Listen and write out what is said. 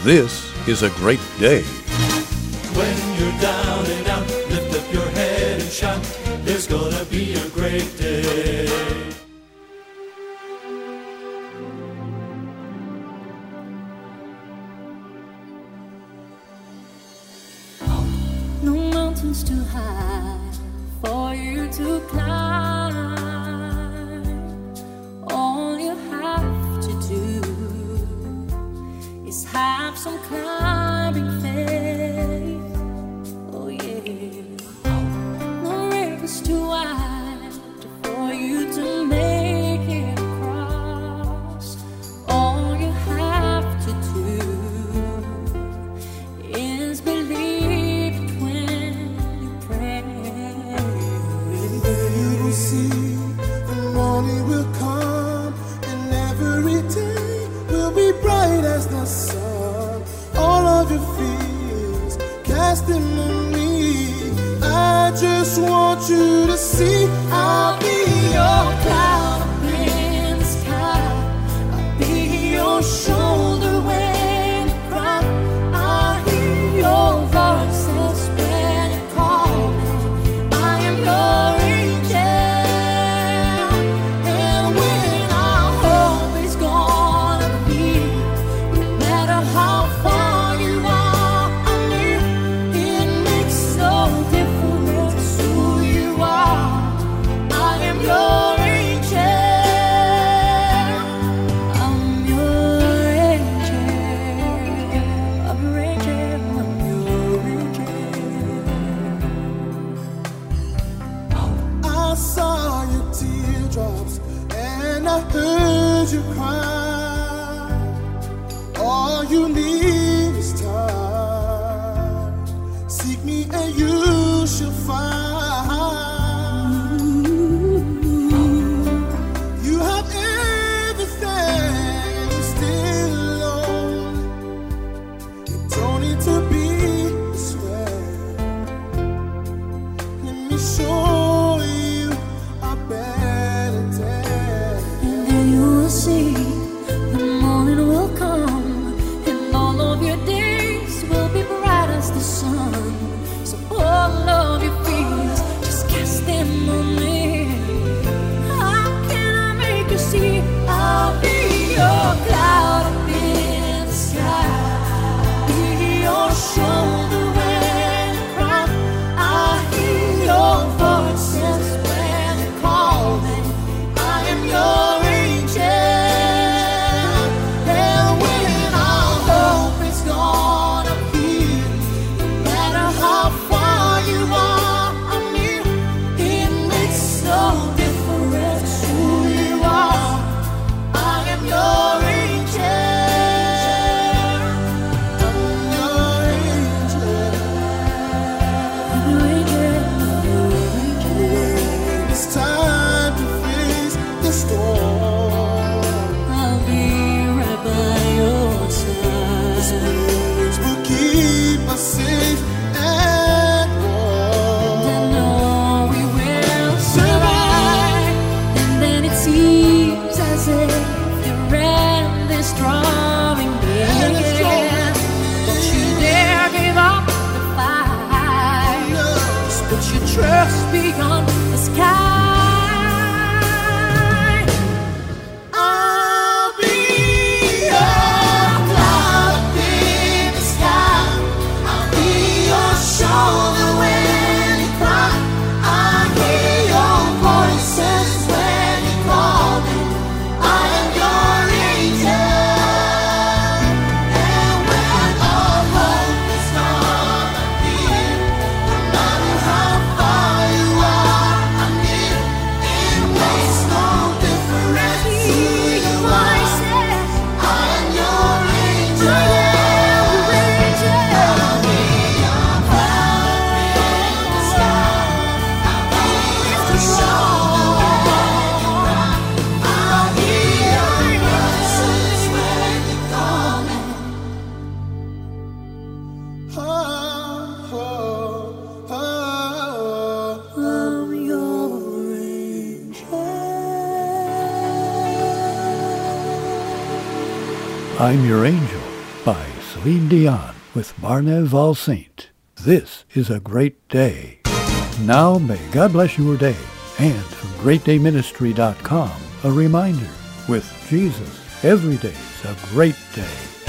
This is a great day. When you're down and out, lift up your head and shout, there's gonna be a great day. No mountains too high for you to climb. All you have to do is have some climbing faith. Oh yeah. No river's too wide for you to make it across. All you have to do is believe it when you pray. You will see the morning will come, and every day will be bright as the sun. All of your fears, cast them on me. I just want you to see I'll be your cloud up in the sky. I'll be your shoulder when you cry. I'll hear your voices when you call me. I am your angel, and when our hope is gonna be, no matter how far you are, I mean, it makes no difference who you are. I am your angel. I'm your angel. I'm your angel. I'm your angel. I saw your teardrops and I heard you cry. All you need is time. Seek me and you shall find. You have everything, you're still alone. You don't need to be this way. Let me show you a better day. And then you will see the morning will come, and all of your days will be bright as the sun. So all of your fears, just cast them on me. How can I make you see? I'll be your cloud up in the sky. Be your shoulder when you cry. I hear your voices when you call me. I am your angel, and when our hope is gonna be, no matter how far you are, I mean, it makes no difference who you are. I am your angel. I'm your angel. I'm your angel. When it's time to face the storm, I'll be right by your side. Spirits will keep us safe and warm. I know we will survive. And then it seems as if the end is drawing near. Don't you dare give up the fight. Just put your trust beyond the sky. I'll be your cloud up in the sky. I'll be your shoulder when you cry. I hear your voices when you call me. I am your angel, and when all hope is gonna be, no matter how far you are, I'm near. It makes no difference who you are. I am your angel. I'll be your cloud in the sky. I'll be your shoulder when you cry. I'll hear your voices when you call me. Oh, oh, oh. I'm your angel. I'm Your Angel by Celine Dion with Barney Valsaint. This is a great day. Now may God bless your day. And from GreatDayMinistry.com, a reminder, with Jesus, every day's a great day.